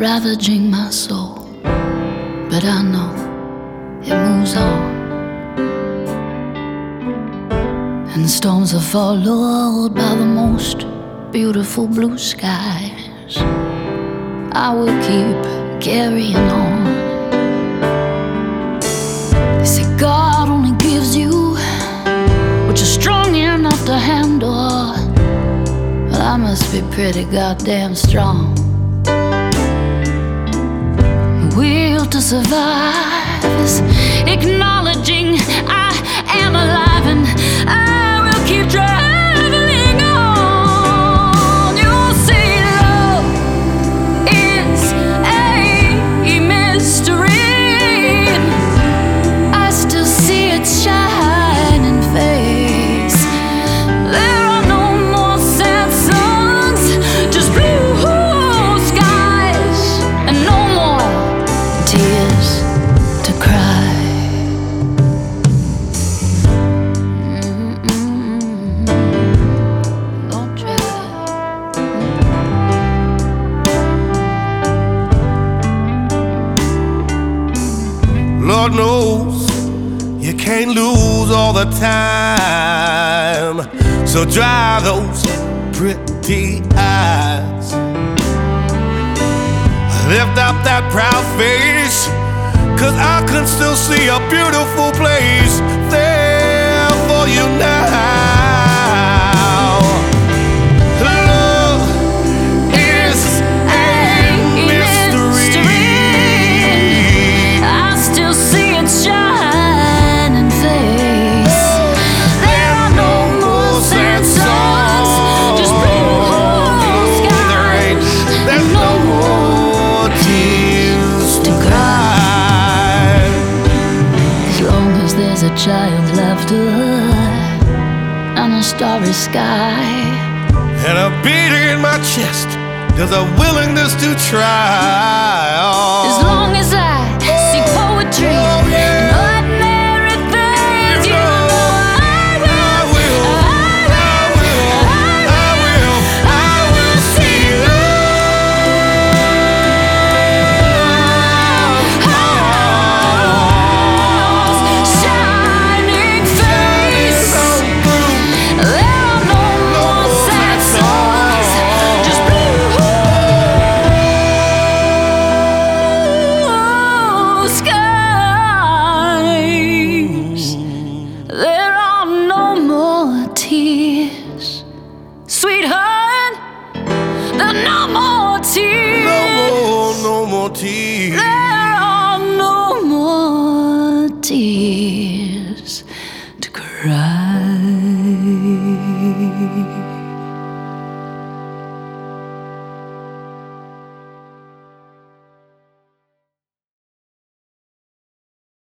ravaging my soul, but I know it moves on, and storms are followed by the most beautiful blue skies. I will keep carrying on. They say God only gives you what you're strong enough to handle. Well, I must be pretty goddamn strong. The will to survive is acknowledging I am alive, and I will keep traveling on. You'll see love is a mystery. I still see its shining face. There are no more sad songs, just blue skies, and no more tears to cry. Don't try. Lord knows you can't lose all the time, so dry those pretty eyes. Lift up that proud face, 'cause I can still see a beautiful place there for you now. Love is a mystery. I still see its shining face. There are no more sad songs, just blue skies. There's no more tears to cry. As long as there's a child's laughter and a starry sky, And a beating in my chest, there's a willingness to try. as long as I see poetry and ordinary things, you know I will see love's shining face. There are no more sad songs, just blue skies. There are no more tears, sweetheart. There are no more tears. No more tears. There are no more tears to cry.